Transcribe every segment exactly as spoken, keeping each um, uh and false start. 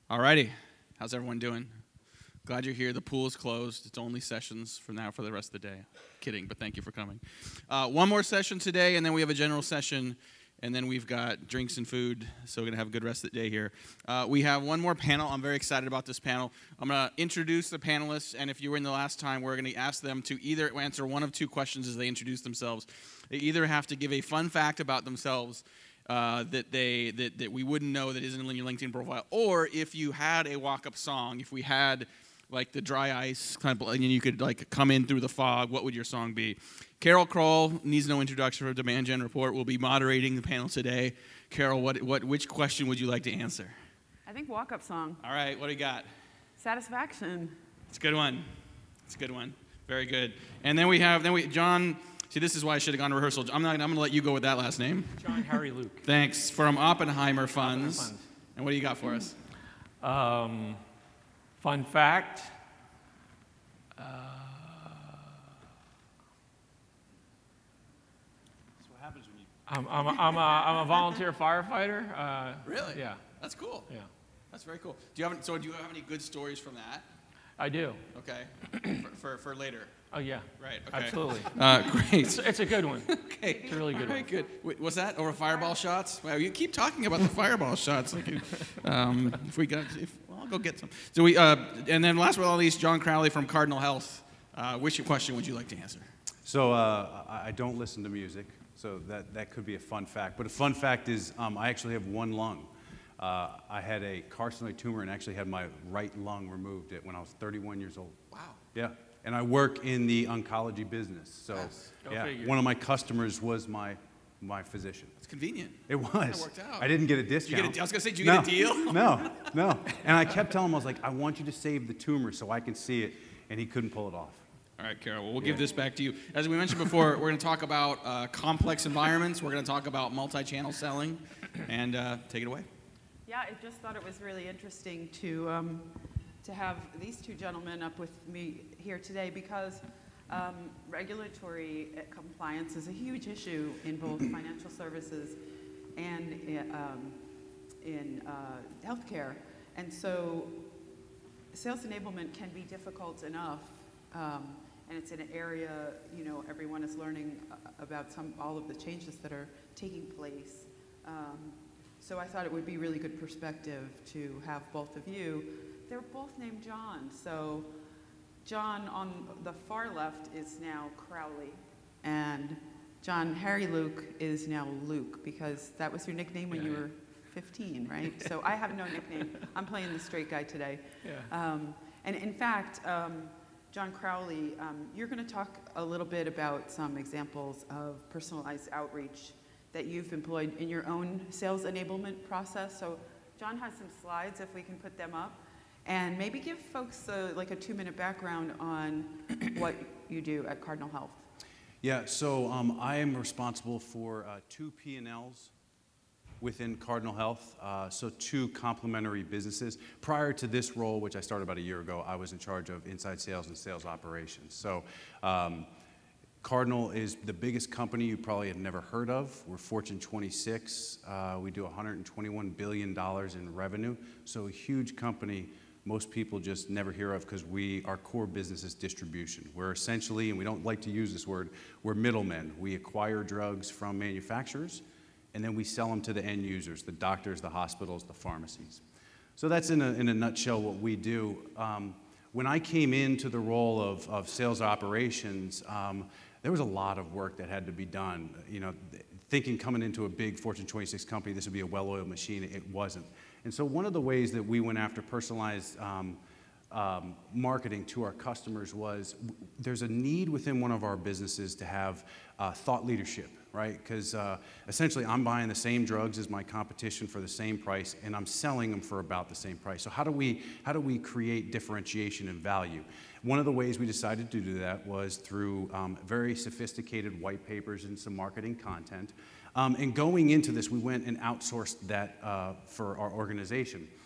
All righty. How's everyone doing? Glad you're here. The pool is closed. It's only sessions from now for the rest of the day. Kidding, but thank you for coming. Uh, one more session today, and then we have a general session, and then we've got drinks and food, so we're going to have a good rest of the day here. Uh, we have one more panel. I'm very excited about this panel. I'm going to introduce the panelists, and if you were in the last time, we're going to ask them to either answer one of two questions as they introduce themselves. They either have to give a fun fact about themselves Uh, that they that, that we wouldn't know that isn't in your LinkedIn profile, or if you had a walk-up song, if we had like the Dry Ice kind of, and you could like come in through the fog, what would your song be? Carol Kroll needs no introduction for Demand Gen Report. Will be moderating the panel today. Carol, what what which question would you like to answer? I think walk-up song. All right, what do you got? Satisfaction. It's a good one. It's a good one. Very good. And then we have then we John. See, this is why I should have gone to rehearsal. I'm not. I'm going to let you go with that last name. John Harry Luke. Thanks. From Oppenheimer Funds. Oppenheimer Funds. And what do you got for us? Um, fun fact. Uh, That's what happens when you. I'm, I'm, a, I'm, a, I'm a volunteer firefighter. Uh, Really? Yeah. That's cool. Yeah. That's very cool. Do you have? So do you have any good stories from that? I do. Okay. for, for for later. Oh yeah. Right. Okay. Absolutely. Uh, great. It's, it's a good one. Okay. It's a really good All right, one. good. Wait, what's that? Over fireball shots? Wow, you keep talking about the fireball shots. Like, you- um, if we got, if, well, I'll go get some. So we, uh, and then last but not least, John Crowley from Cardinal Health. Uh, which question would you like to answer? So uh, I I don't listen to music, so that, that could be a fun fact. But a fun fact is um, I actually have one lung. Uh, I had a carcinoid tumor and actually had my right lung removed it when I was thirty-one years old. Wow. Yeah, and I work in the oncology business. So Yes. Go yeah, figure. one of my customers was my my physician. It's convenient. It was. That worked out. I didn't get a Did you discount. get a, I was gonna say, did you no, get a deal? no, no. And I kept telling him, I was like, I want you to save the tumor so I can see it, and he couldn't pull it off. All right, Carol. Well, we'll give this back to you. As we mentioned before, we're going to talk about uh, complex environments. We're going to talk about multi-channel selling, and uh, take it away. Yeah, I just thought it was really interesting to um, to have these two gentlemen up with me here today because um, regulatory compliance is a huge issue in both financial services and in, um, in uh, healthcare. And so sales enablement can be difficult enough, um, and it's an area, you know, everyone is learning about some all of the changes that are taking place. Um, So I thought it would be really good perspective to have both of you. They're both named John. So John on the far left is now Crowley, and John Harry Luke is now Luke because that was your nickname when Yeah, you yeah. were fifteen, right? So I have no nickname. I'm playing the straight guy today. Yeah. Um, and in fact, um, John Crowley, um, you're going to talk a little bit about some examples of personalized outreach that you've employed in your own sales enablement process. So John has some slides, if we can put them up, and maybe give folks a, like a two-minute background on what you do at Cardinal Health. Yeah, so um, I am responsible for uh, two P and Ls within Cardinal Health, uh, so two complementary businesses. Prior to this role, which I started about a year ago, I was in charge of inside sales and sales operations. So um, Cardinal is the biggest company you probably have never heard of. We're Fortune twenty-six. Uh, we do one hundred twenty-one billion dollars in revenue, so a huge company most people just never hear of because we, our core business is distribution. We're essentially, and we don't like to use this word, we're middlemen. We acquire drugs from manufacturers, and then we sell them to the end users, the doctors, the hospitals, the pharmacies. So that's in a, in a nutshell what we do. Um, when I came into the role of, of sales operations, um, there was a lot of work that had to be done. You know, thinking coming into a big Fortune twenty-six company, this would be a well-oiled machine, it wasn't. And so one of the ways that we went after personalized um, um, marketing to our customers was w- there's a need within one of our businesses to have uh, thought leadership, right? Because uh, essentially I'm buying the same drugs as my competition for the same price, and I'm selling them for about the same price. So how do we how do we create differentiation and value? One of the ways we decided to do that was through um, very sophisticated white papers and some marketing content. Um, and going into this, we went and outsourced that uh, for our organization.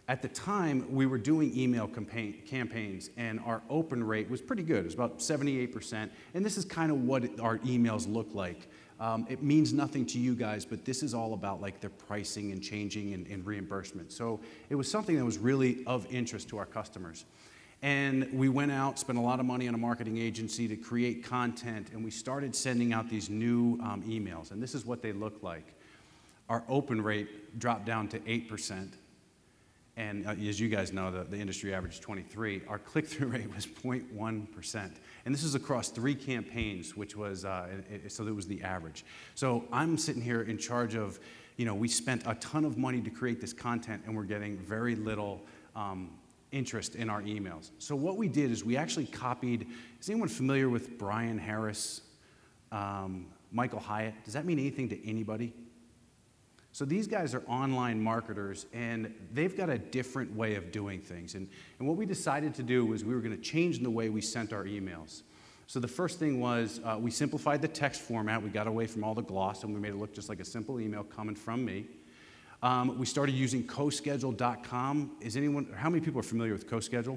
At the time, we were doing email campaign, campaigns, and our open rate was pretty good. It was about seventy-eight percent, and this is kind of what it, our emails look like. Um, it means nothing to you guys, but this is all about like their pricing and changing and, and reimbursement. So it was something that was really of interest to our customers. And we went out, spent a lot of money on a marketing agency to create content, and we started sending out these new um, emails, and this is what they look like. Our open rate dropped down to eight percent. And uh, as you guys know, the, the industry average is twenty-three. Our click-through rate was zero point one percent. And this is across three campaigns, which was, uh, it, so that was the average. So I'm sitting here in charge of, you know, we spent a ton of money to create this content, and we're getting very little um, interest in our emails. So what we did is we actually copied, is anyone familiar with Brian Harris, um, Michael Hyatt? Does that mean anything to anybody? So these guys are online marketers, and they've got a different way of doing things. And, and what we decided to do was we were going to change the way we sent our emails. So the first thing was uh, we simplified the text format. We got away from all the gloss, and we made it look just like a simple email coming from me. Um, we started using CoSchedule dot com. Is anyone, how many people are familiar with CoSchedule?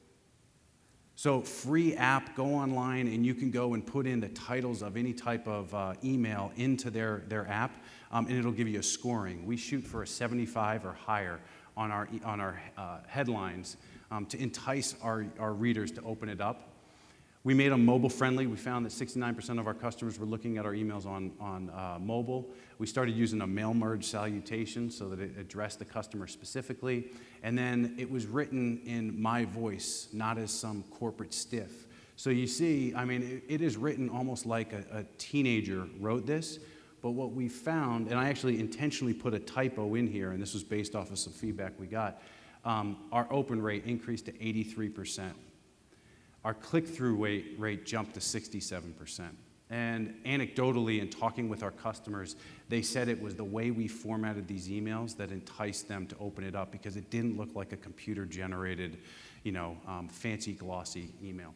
So free app, go online, and you can go and put in the titles of any type of uh, email into their, their app, um, and it'll give you a scoring. We shoot for a seventy-five or higher on our, on our uh, headlines um, to entice our, our readers to open it up. We made them mobile friendly. We found that sixty-nine percent of our customers were looking at our emails on, on uh, mobile. We started using a mail merge salutation so that it addressed the customer specifically. And then it was written in my voice, not as some corporate stiff. So you see, I mean, it, it is written almost like a, a teenager wrote this. But what we found, and I actually intentionally put a typo in here, and this was based off of some feedback we got, um, our open rate increased to eighty-three percent. Our click-through rate, rate jumped to sixty-seven percent. And anecdotally, in talking with our customers, they said it was the way we formatted these emails that enticed them to open it up because it didn't look like a computer-generated, you know, um, fancy, glossy email.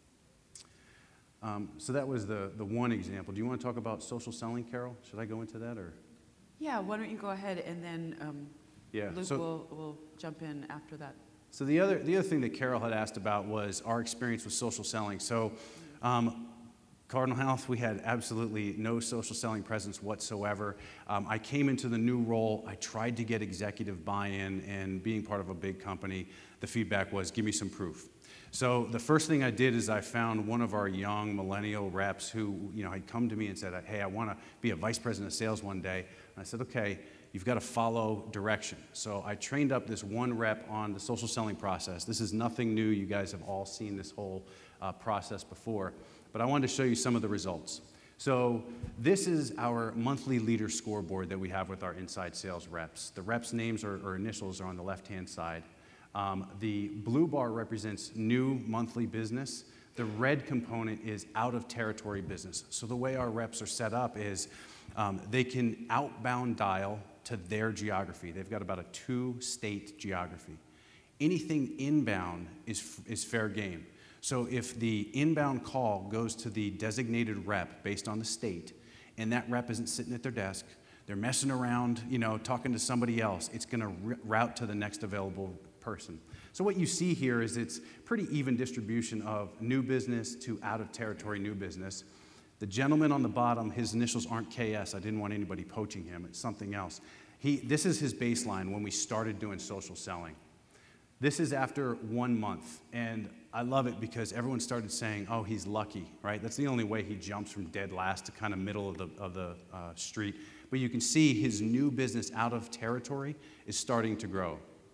Um, so that was the, the one example. Do you want to talk about social selling, Carol? Should I go into that, or? Yeah, why don't you go ahead, and then um, Yeah, Luke so- will, will jump in after that. So the other, the other thing that Carol had asked about was our experience with social selling. So um, Cardinal Health, we had absolutely no social selling presence whatsoever. Um, I came into the new role. I tried to get executive buy-in, and being part of a big company, the feedback was, give me some proof. So the first thing I did is I found one of our young millennial reps who, you know, had come to me and said, hey, I want to be a vice president of sales one day. And I said, okay, you've got to follow direction. So I trained up this one rep on the social selling process. This is nothing new. You guys have all seen this whole uh, process before. But I wanted to show you some of the results. So this is our monthly leader scoreboard that we have with our inside sales reps. The reps' names or, or initials are on the left-hand side. Um, the blue bar represents new monthly business. The red component is out-of-territory business. So the way our reps are set up is um, they can outbound dial to their geography. They've got about a two-state geography. Anything inbound is, is fair game. So if the inbound call goes to the designated rep based on the state, and that rep isn't sitting at their desk, they're messing around, you know, talking to somebody else, it's going to route to the next available person. So what you see here is it's pretty even distribution of new business to out-of-territory new business. The gentleman on the bottom, his initials aren't K S. I didn't want anybody poaching him. It's something else. He, this is his baseline when we started doing social selling. This is after one month, and I love it because everyone started saying, oh, he's lucky, right? That's the only way he jumps from dead last to kind of middle of the, of the uh, street. But you can see his new business out of territory is starting to grow.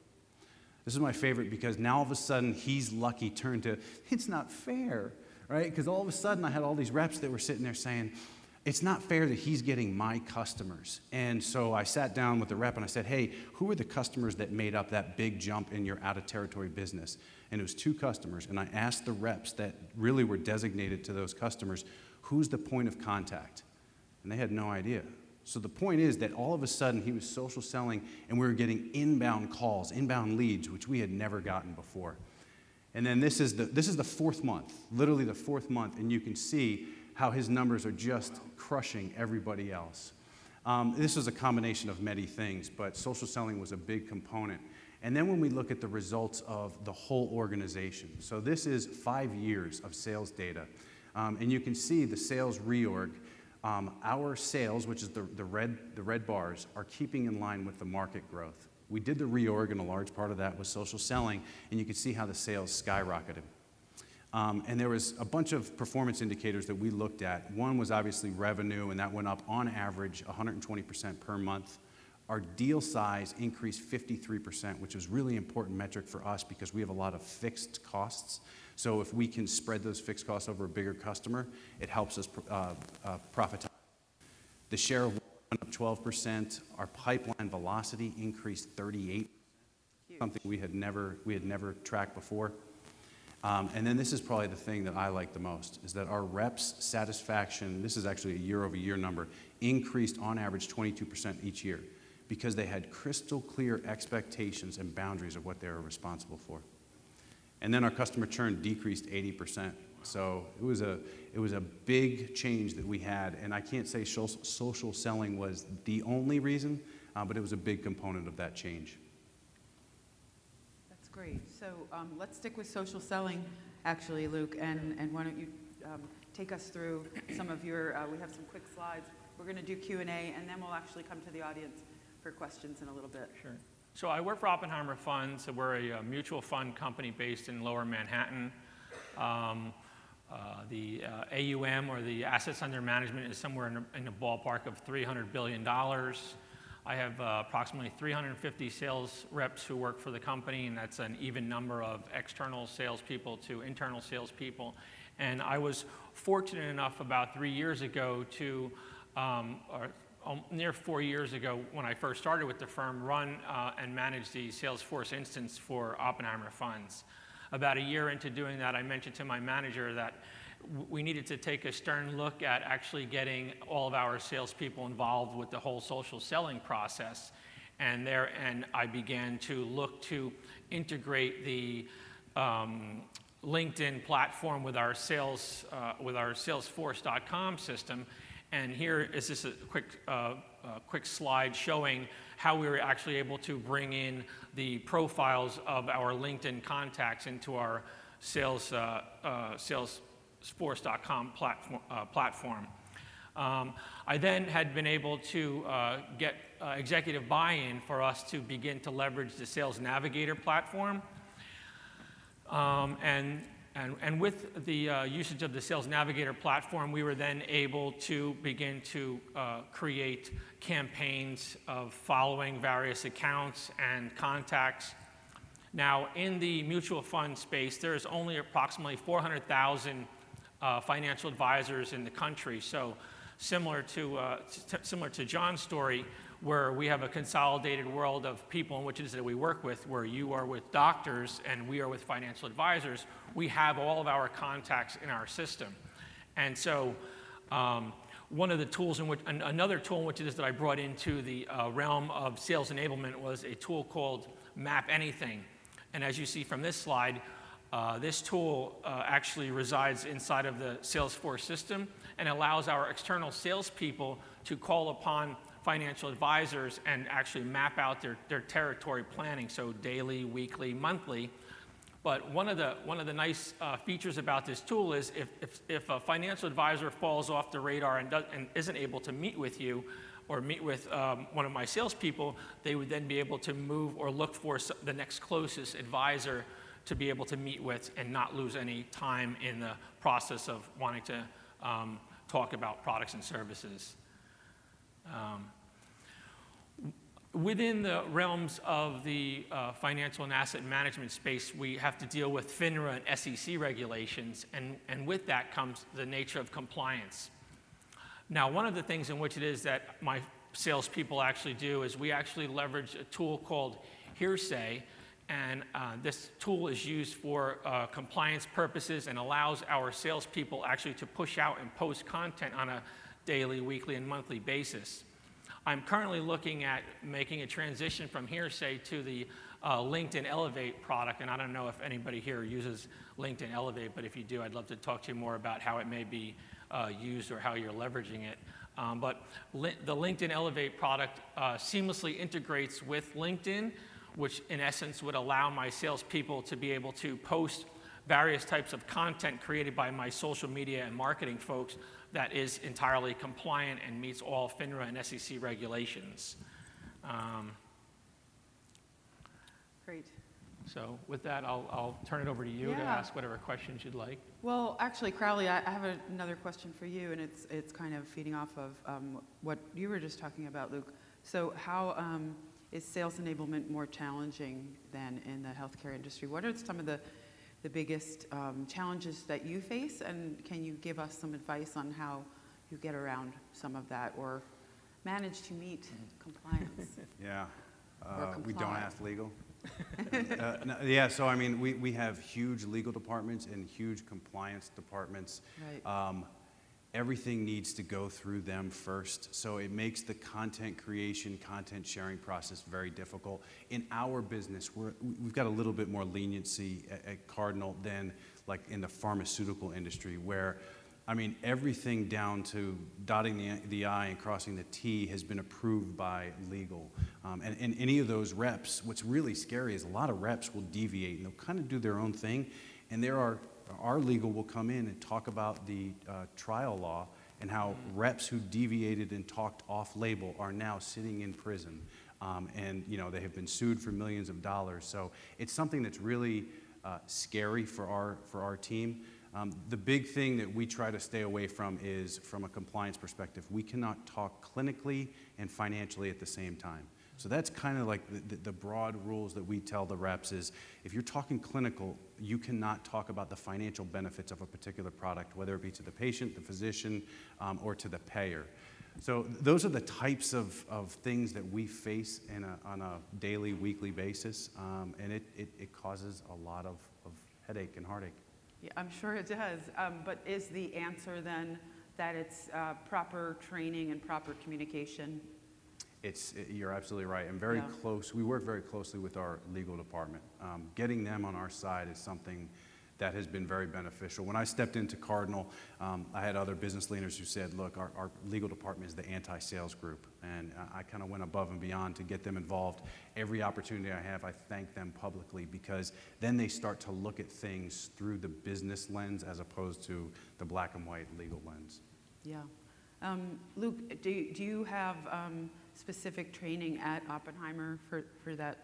This is my favorite because now all of a sudden he's lucky turned to, it's not fair, right? Because all of a sudden I had all these reps that were sitting there saying, it's not fair that he's getting my customers. And so I sat down with the rep and I said, hey, who are the customers that made up that big jump in your out-of-territory business? And it was two customers. And I asked the reps that really were designated to those customers, who's the point of contact? And they had no idea. So the point is that all of a sudden he was social selling and we were getting inbound calls, inbound leads, which we had never gotten before. And then this is the, this is the fourth month, literally the fourth month, and you can see how his numbers are just crushing everybody else. Um, this is a combination of many things, but social selling was a big component. And then when we look at the results of the whole organization, so this is five years of sales data, um, and you can see the sales reorg. Um, our sales, which is the, the, red, the red bars, are keeping in line with the market growth. We did the reorg, and a large part of that was social selling, and you can see how the sales skyrocketed. Um, and there was a bunch of performance indicators that we looked at. One was obviously revenue, and that went up on average one hundred twenty percent per month. Our deal size increased fifty-three percent, which is a really important metric for us because we have a lot of fixed costs. So if we can spread those fixed costs over a bigger customer, it helps us uh, uh, profit. The share of went up twelve percent. Our pipeline velocity increased thirty-eight percent, Huge. something we had never we had never tracked before. Um, and then this is probably the thing that I like the most, is that our reps' satisfaction, this is actually a year-over-year number, increased on average twenty-two percent each year because they had crystal clear expectations and boundaries of what they were responsible for. And then our customer churn decreased eighty percent. So it was a it was a big change that we had, and I can't say social selling was the only reason, uh, but it was a big component of that change. That's great. So um, let's stick with social selling, actually, Luke, and, and why don't you um, take us through some of your, uh, we have some quick slides. We're going to do Q and A, and then we'll actually come to the audience for questions in a little bit. Sure. So I work for Oppenheimer Funds. We're a, uh mutual fund company based in Lower Manhattan. Um, uh, the uh, A U M, or the assets under management, is somewhere in the, in the ballpark of three hundred billion dollars. I have uh, approximately three hundred fifty sales reps who work for the company, and that's an even number of external salespeople to internal salespeople. And I was fortunate enough about three years ago to, um, or um, near four years ago when I first started with the firm, run uh, and manage the Salesforce instance for Oppenheimer Funds. About a year into doing that, I mentioned to my manager that we needed to take a stern look at actually getting all of our salespeople involved with the whole social selling process. And there, and I began to look to integrate the um, LinkedIn platform with our sales, uh, with our Salesforce dot com system. And here is just a quick, uh, uh, quick slide showing how we were actually able to bring in the profiles of our LinkedIn contacts into our sales, uh, uh, Salesforce dot com platform. Uh, platform. Um, I then had been able to uh, get uh, executive buy-in for us to begin to leverage the Sales Navigator platform. Um, and And, and with the uh, usage of the Sales Navigator platform, we were then able to begin to uh, create campaigns of following various accounts and contacts. Now, in the mutual fund space, there is only approximately four hundred thousand uh, financial advisors in the country. So similar to, uh, t- similar to John's story, where we have a consolidated world of people in which it is that we work with, where you are with doctors and we are with financial advisors, we have all of our contacts in our system. And so um, one of the tools in which, an, another tool in which it is that I brought into the uh, realm of sales enablement was a tool called Map Anything. And as you see from this slide, uh, this tool uh, actually resides inside of the Salesforce system and allows our external salespeople to call upon financial advisors and actually map out their, their territory planning, so daily, weekly, monthly. But one of the, one of the nice uh, features about this tool is if, if, if a financial advisor falls off the radar and, does, and isn't able to meet with you or meet with um, one of my salespeople, they would then be able to move or look for the next closest advisor to be able to meet with and not lose any time in the process of wanting to um, talk about products and services. Um, Within the realms of the uh, financial and asset management space, we have to deal with FINRA and S E C regulations, and, and with that comes the nature of compliance. Now, one of the things in which it is that my salespeople actually do is we actually leverage a tool called Hearsay, and uh, this tool is used for uh, compliance purposes and allows our salespeople actually to push out and post content on a daily, weekly, and monthly basis. I'm currently looking at making a transition from Hearsay to the uh, LinkedIn Elevate product, and I don't know if anybody here uses LinkedIn Elevate, but if you do, I'd love to talk to you more about how it may be uh, used or how you're leveraging it. Um, but li- the LinkedIn Elevate product uh, seamlessly integrates with LinkedIn, which in essence would allow my salespeople to be able to post various types of content created by my social media and marketing folks that is entirely compliant and meets all FINRA and S E C regulations. Um, Great. so with that, I'll, I'll turn it over to you to Yeah. ask whatever questions you'd like. Well, actually, Crowley, I I have a- another question for you, and it's it's kind of feeding off of um, what you were just talking about, Luke. So how um, is sales enablement more challenging than in the healthcare industry? What are some of the, the biggest um, challenges that you face, and can you give us some advice on how you get around some of that or manage to meet compliance? Yeah, Or uh, we don't comply. ask legal. Uh, no, Yeah, so I mean, we, we have huge legal departments and huge compliance departments. Right. Um, Everything needs to go through them first, so it makes the content creation, content sharing process very difficult. In our business, we're, we've got a little bit more leniency at, at Cardinal than like in the pharmaceutical industry, where I mean, everything down to dotting the, the I and crossing the T has been approved by legal. Um, and, and any of those reps, what's really scary is a lot of reps will deviate and they'll kind of do their own thing. And there are, our legal will come in and talk about the uh, trial law and how reps who deviated and talked off-label are now sitting in prison. Um, and, you know, they have been sued for millions of dollars. So it's something that's really uh, scary for our, for our team. Um, the big thing that we try to stay away from is, from a compliance perspective, we cannot talk clinically and financially at the same time. So that's kind of like the, the, the broad rules that we tell the reps is, if you're talking clinical, you cannot talk about the financial benefits of a particular product, whether it be to the patient, the physician, um, or to the payer. So th- those are the types of, of things that we face in a, on a daily, weekly basis, um, and it, it, it causes a lot of, of headache and heartache. Yeah, I'm sure it does. Um, but is the answer then that it's uh, proper training and proper communication? It's, it- you're absolutely right. And very Yeah. close, we work very closely with our legal department. Um, getting them on our side is something that has been very beneficial. When I stepped into Cardinal, um, I had other business leaders who said, look, our, our legal department is the anti-sales group. And I, I kind of went above and beyond to get them involved. Every opportunity I have, I thank them publicly, because then they start to look at things through the business lens as opposed to the black and white legal lens. Yeah. Um, Luke, do, you- do you have um, specific training at Oppenheimer for, for that?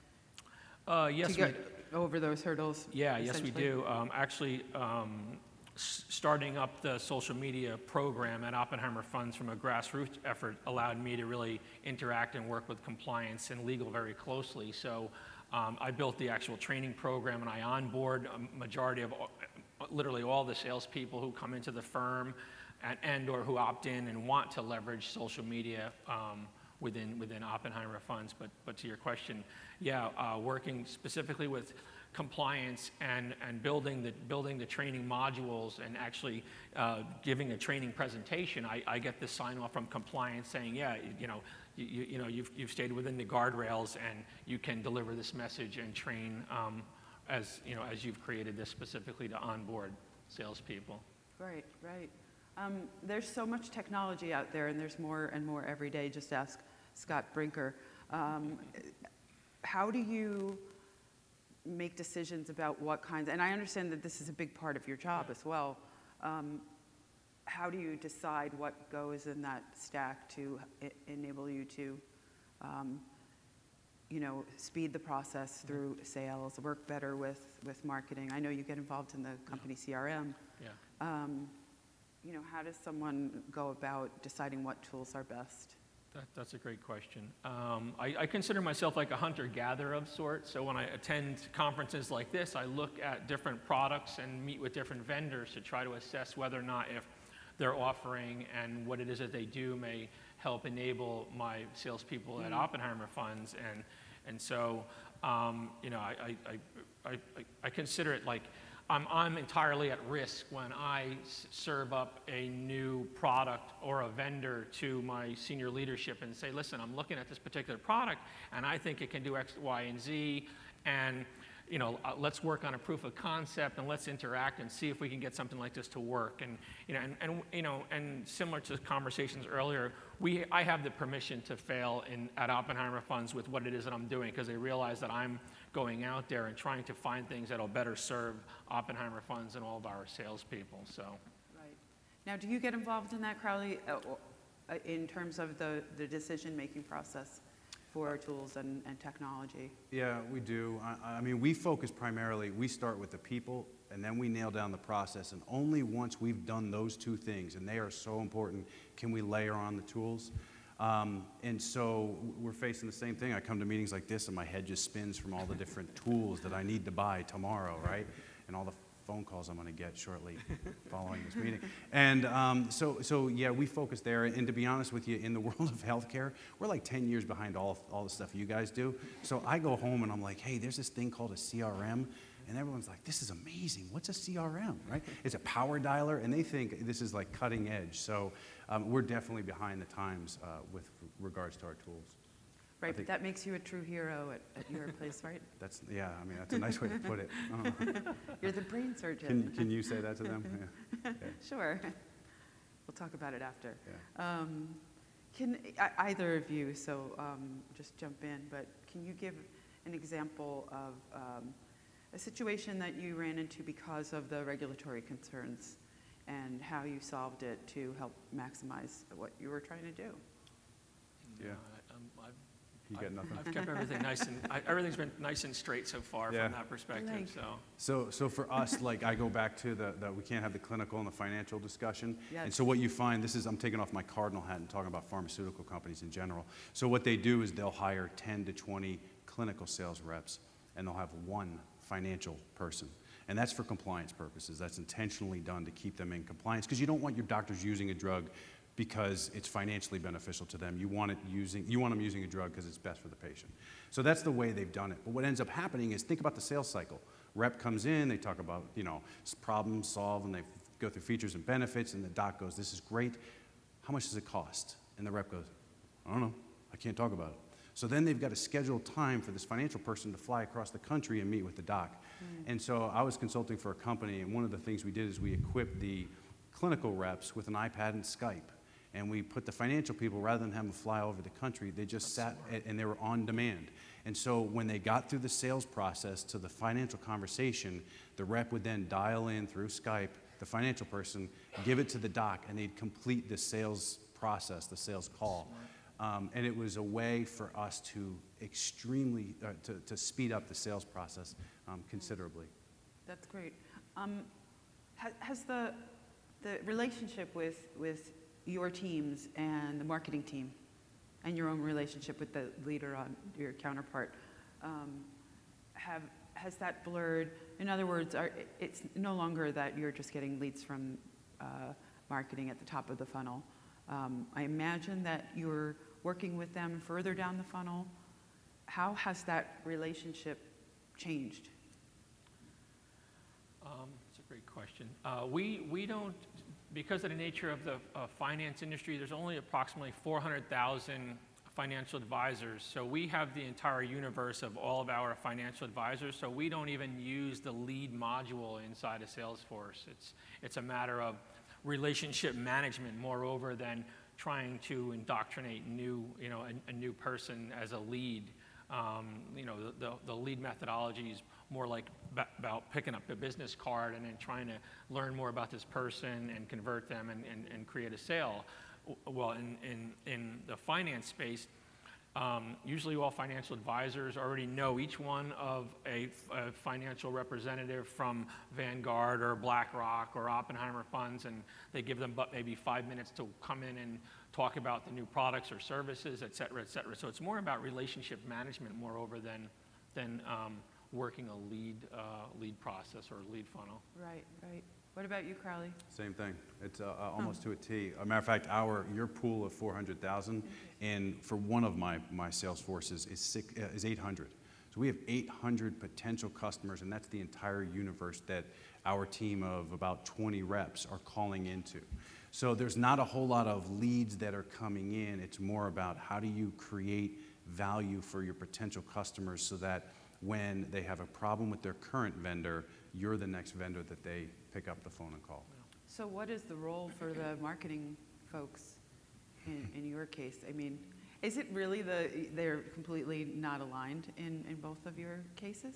Uh, yes, to we, get over those hurdles? yeah, yes, we essentially? do. Um, actually, um, s- starting up the social media program at Oppenheimer Funds from a grassroots effort allowed me to really interact and work with compliance and legal very closely. So um, I built the actual training program, and I onboard a majority of, all- literally all the salespeople who come into the firm and, and or who opt in and want to leverage social media um, within within Oppenheimer Funds. But but to your question, yeah, uh, working specifically with compliance and and building the building the training modules and actually uh, giving a training presentation, I, I get this sign off from compliance saying, yeah, you know. You, you, you know, you've, you've stayed within the guardrails and you can deliver this message and train um, as, you know, as you've created this specifically to onboard salespeople. Right, right. Um, there's so much technology out there, and there's more and more every day. Just ask Scott Brinker. Um, how do you make decisions about what kinds, and I understand that this is a big part of your job as well. Um, how do you decide what goes in that stack to e- enable you to, um, you know, speed the process through sales, work better with, with marketing? I know you get involved in the company C R M. Yeah. Um, you know, how does someone go about deciding what tools are best? That, that's a great question. Um, I, I consider myself like a hunter-gatherer of sorts. So when I attend conferences like this, I look at different products and meet with different vendors to try to assess whether or not if they're offering and what it is that they do may help enable my salespeople at Oppenheimer Funds. And, and so, um, you know, I, I, I, I, I consider it like I'm, I'm entirely at risk when I s- serve up a new product or a vendor to my senior leadership and say, listen, I'm looking at this particular product and I think it can do X, Y, and Z. And you know, uh, let's work on a proof of concept and let's interact and see if we can get something like this to work. And, you know, and, and, you know, and similar to conversations earlier, we, I have the permission to fail in, at Oppenheimer Funds with what it is that I'm doing, because they realize that I'm going out there and trying to find things that'll better serve Oppenheimer Funds and all of our salespeople, so. Right. Now, do you get involved in that, Crowley, uh, or- uh, in terms of the, the decision-making process for tools and, and technology? Yeah, we do. I, I mean, we focus primarily, we start with the people, and then we nail down the process. And only once we've done those two things, and they are so important, can we layer on the tools. Um, and so we're facing the same thing. I come to meetings like this, and my head just spins from all the different tools that I need to buy tomorrow, right? And all the phone calls I'm going to get shortly following this meeting. And um, so, so, yeah, we focus there. And to be honest with you, in the world of healthcare, we're like ten years behind all, all the stuff you guys do. So I go home and I'm like, hey, there's this thing called a C R M. And everyone's like, this is amazing. What's a C R M, right? It's a power dialer, and they think this is like cutting edge. So um, we're definitely behind the times uh, with regards to our tools. Right, but think- that makes you a true hero at, at your place, right? That's, yeah, I mean, that's a nice way to put it. Uh, You're the brain surgeon. can, can you say that to them? Yeah. Okay. Sure. We'll talk about it after. Yeah. Um, Can I- either of you, so um, just jump in, but can you give an example of um, a situation that you ran into because of the regulatory concerns and how you solved it to help maximize what you were trying to do? Yeah. I- um, I've- You got I've- nothing? I've kept everything nice and, I- everything's been nice and straight so far Yeah. from that perspective, Like- so. So, so for us, like, I go back to the, the, we can't have the clinical and the financial discussion. Yes. And so what you find, this is, I'm taking off my cardinal hat and talking about pharmaceutical companies in general. So what they do is they'll hire ten to twenty clinical sales reps, and they'll have one financial person. And that's for compliance purposes. That's intentionally done to keep them in compliance, because you don't want your doctors using a drug because it's financially beneficial to them. You want it using, you want them using a drug because it's best for the patient. So that's the way they've done it. But what ends up happening is, think about the sales cycle. Rep comes in, they talk about, you know, s- problem solve, and they go through features and benefits, and the doc goes, this is great. How much does it cost? And the rep goes, I don't know. I can't talk about it. So then they've got to schedule time for this financial person to fly across the country and meet with the doc. And so I was consulting for a company, and one of the things we did is we equipped the clinical reps with an iPad and Skype. And we put the financial people, rather than have them fly over the country, they just sat a- and they were on demand. And so when they got through the sales process to the financial conversation, the rep would then dial in through Skype, the financial person, give it to the doc, and they'd complete the sales process, the sales call. Um, and it was a way for us to extremely, uh, to, to speed up the sales process um, considerably. That's great. Um, ha- Has the, the relationship with, with your teams and the marketing team and your own relationship with the leader on your counterpart, um, have, has that blurred? In other words, are, it's no longer that you're just getting leads from uh, marketing at the top of the funnel. Um, I imagine that you're working with them further down the funnel. How has that relationship changed? Um, That's a great question. Uh, We, we don't, because of the nature of the uh, finance industry, there's only approximately four hundred thousand financial advisors. So we have the entire universe of all of our financial advisors. So we don't even use the lead module inside of Salesforce. It's, it's a matter of relationship management, moreover, than trying to indoctrinate new, you know, a, a new person as a lead. Um, you know, the, the, the lead methodology is more like ba- about picking up a business card and then trying to learn more about this person and convert them and, and, and create a sale. W- Well, in, in, in the finance space, um, usually all financial advisors already know each one of a, a financial representative from Vanguard or BlackRock or Oppenheimer funds, and they give them but maybe five minutes to come in and talk about the new products or services, et cetera, et cetera. So it's more about relationship management, moreover, than, than um, working a lead, uh, lead process or lead funnel. Right, right. What about you, Crowley? Same thing. It's uh, uh, almost to a T. A matter of fact, our your pool of four hundred thousand, and for one of my my sales forces is six, uh, is eight hundred. So we have eight hundred potential customers, and that's the entire universe that our team of about twenty reps are calling into. So there's not a whole lot of leads that are coming in. It's more about how do you create value for your potential customers so that when they have a problem with their current vendor, you're the next vendor that they pick up the phone and call. So what is the role for the marketing folks in, in your case? I mean, is it really the, they're completely not aligned in, in both of your cases?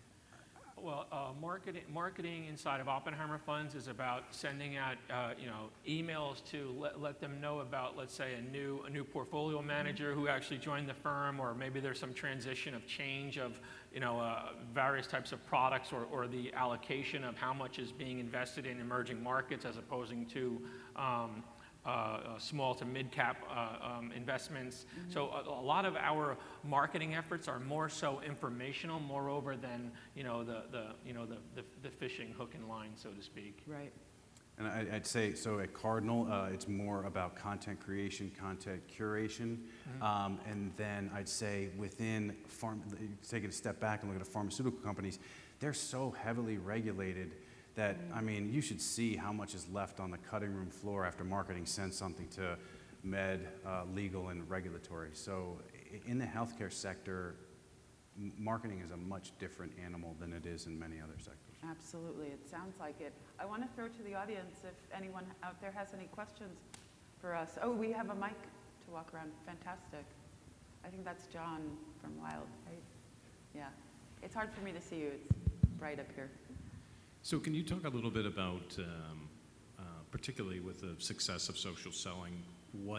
Well, uh, marketing, marketing inside of Oppenheimer Funds is about sending out, uh, you know, emails to let, let them know about, let's say, a new, a new portfolio manager who actually joined the firm, or maybe there's some transition of change of, you know, uh, various types of products, or, or the allocation of how much is being invested in emerging markets as opposing to um, Uh, uh, small to mid-cap uh, um, investments. Mm-hmm. So a, a lot of our marketing efforts are more so informational, moreover than you know the, the you know the, the the fishing hook and line, so to speak. Right. And I, I'd say, so at Cardinal, uh, it's more about content creation, content curation, mm-hmm. um, and then I'd say within, farm, take it a step back and look at the pharmaceutical companies, they're so heavily regulated that, I mean, you should see how much is left on the cutting room floor after marketing sends something to med, uh, legal, and regulatory. So in the healthcare sector, m- marketing is a much different animal than it is in many other sectors. Absolutely, it sounds like it. I want to throw to the audience if anyone out there has any questions for us. Oh, we have a mic to walk around. Fantastic. I think that's John from Wild, right? Yeah. It's hard for me to see you. It's bright up here. So can you talk a little bit about, um, uh, particularly with the success of social selling, what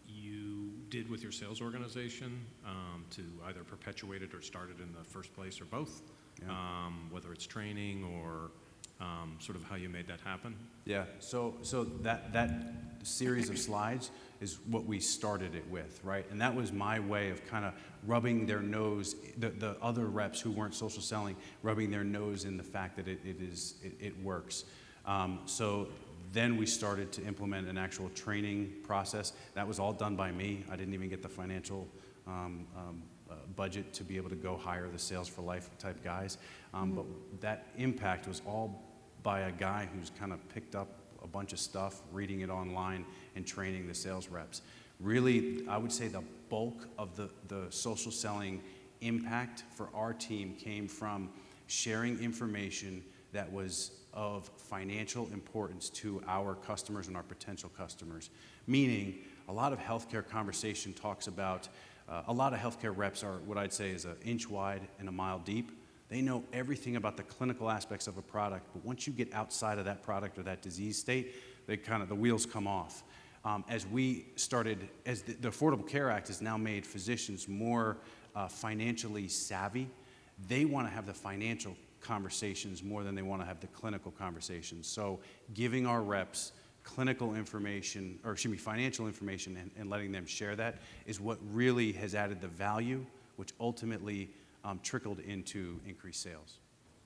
you did with your sales organization um, to either perpetuate it or start it in the first place, or both? Yeah. Um, whether it's training or um, sort of how you made that happen? Yeah, so so that that series of slides is what we started it with, right? And that was my way of kind of rubbing their nose, the, the other reps who weren't social selling, rubbing their nose in the fact that it, it is it, it works. Um, so then we started to implement an actual training process. That was all done by me. I didn't even get the financial um, um, uh, budget to be able to go hire the sales for life type guys. Um, mm-hmm. But that impact was all by a guy who's kind of picked up a bunch of stuff, reading it online, and training the sales reps. Really, I would say the bulk of the, the social selling impact for our team came from sharing information that was of financial importance to our customers and our potential customers. Meaning, a lot of healthcare conversation talks about, uh, a lot of healthcare reps are what I'd say is an inch wide and a mile deep. They know everything about the clinical aspects of a product, but once you get outside of that product or that disease state, they kind of, the wheels come off. Um, as we started, as the, the Affordable Care Act has now made physicians more uh, financially savvy, they want to have the financial conversations more than they want to have the clinical conversations. So giving our reps clinical information, or excuse me, financial information, and, and letting them share that is what really has added the value, which ultimately um, trickled into increased sales.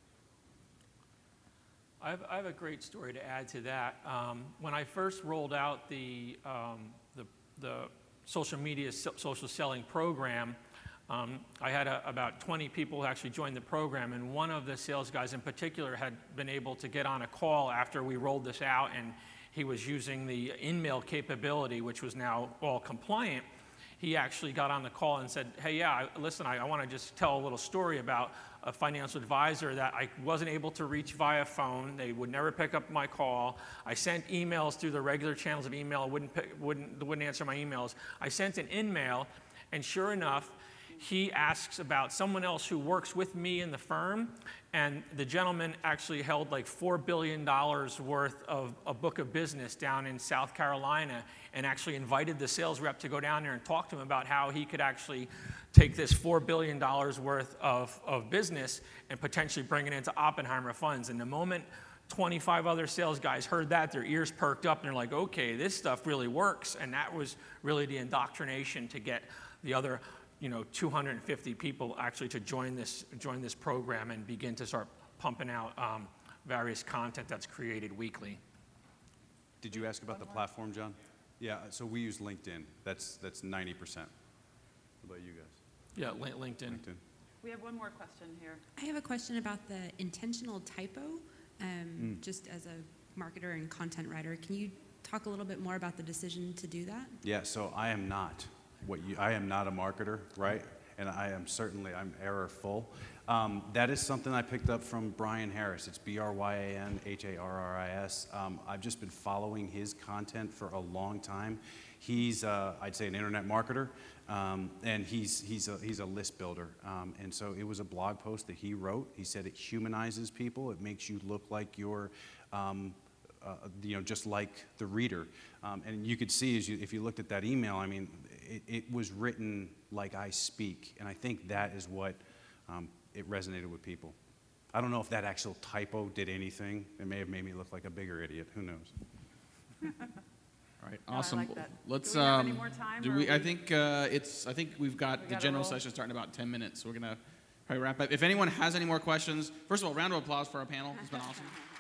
I have, I have a great story to add to that. Um, when I first rolled out the, um, the, the social media so, social selling program, um, I had a, about twenty people who actually joined the program, and one of the sales guys in particular had been able to get on a call after we rolled this out, and he was using the in-mail capability, which was now all compliant. He actually got on the call and said, hey, yeah, I, listen, I, I want to just tell a little story about a financial advisor that I wasn't able to reach via phone. They would never pick up my call. I sent emails through the regular channels of email. Wouldn't pick, wouldn't wouldn't answer my emails. I sent an in-mail, and sure enough, he asks about someone else who works with me in the firm, and the gentleman actually held like four billion dollars worth of a book of business down in South Carolina, and actually invited the sales rep to go down there and talk to him about how he could actually take this four billion dollars worth of, of business and potentially bring it into Oppenheimer Funds. And the moment twenty-five other sales guys heard that, their ears perked up, and they're like, okay, this stuff really works. And that was really the indoctrination to get the other you know, two hundred fifty people actually to join this, join this program and begin to start pumping out um, various content that's created weekly. Did you ask about the platform, John? Yeah, so we use LinkedIn. That's that's ninety percent. What about you guys? Yeah, Lin- LinkedIn. LinkedIn. We have one more question here. I have a question about the intentional typo. Um, Mm. Just as a marketer and content writer, can you talk a little bit more about the decision to do that? Yeah, so I am not what you, I am not a marketer, right? And I am certainly, I'm error full. Um, that is something I picked up from Brian Harris. It's B R Y A N H A R R I S. Um, I've just been following his content for a long time. He's, uh, I'd say, an internet marketer, um, and he's, he's, a, he's a list builder. Um, and so it was a blog post that he wrote. He said it humanizes people. It makes you look like you're, um, uh, you know, just like the reader. Um, and you could see, as you, if you looked at that email, I mean, it, it was written like I speak. And I think that is what um, it resonated with people. I don't know if that actual typo did anything. It may have made me look like a bigger idiot. Who knows? All right, No, I awesome. like that. Let's. Do we have any um, more time, Do or we? are I we- think uh, it's. I think we've got We the gotta general roll? session starting in about ten minutes. So we're gonna probably wrap up. If anyone has any more questions, first of all, round of applause for our panel. It's been awesome.